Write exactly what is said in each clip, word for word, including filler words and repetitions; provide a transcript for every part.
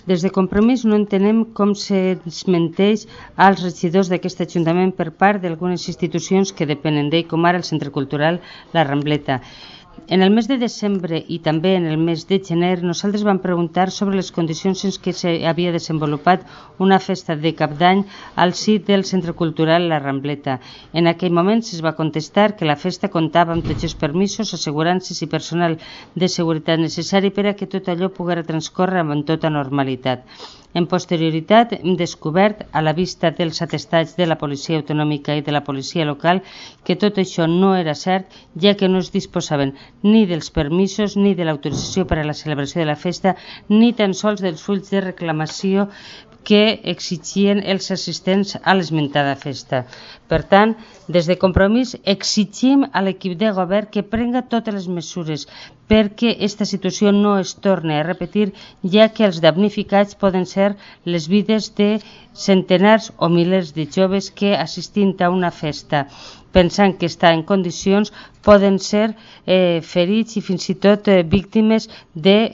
Des de Compromís no entenem com se'ns menteix als regidors d'aquest Ajuntament per part d'algunes institucions que depenen d'ell, com ara el Centre Cultural La Rambleta. En el mes de desembre i també en el mes de gener nosaltres vam preguntar sobre les condicions en què s'havia desenvolupat una festa de Cap d'Any al si del Centre Cultural La Rambleta. En aquell moment es va contestar que la festa comptava amb tots els permisos, assegurances i personal de seguretat necessari per a que tot allò poguera transcórrer amb tota normalitat. En posterioritat hem descobert, a la vista dels atestats de la policia autonòmica i de la policia local, que tot això no era cert, ja que no es disposaven ni dels permisos ni de l'autorització per a la celebració de la festa, ni tan sols dels fulls de reclamació que exigien els assistents a l'esmentada festa. Per tant, des de Compromís exigim a l'equip de govern que prenga totes les mesures perquè aquesta situació no es torni a repetir, ja que els damnificats poden ser les vides de centenars o milers de joves que, assistint a una festa pensant que està en condicions, poden ser eh, ferits i fins i tot eh, víctimes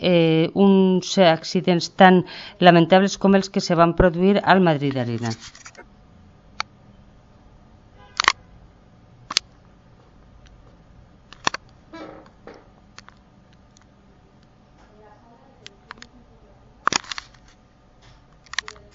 d'uns eh, accidents tan lamentables com els que se van produir al Madrid Arena.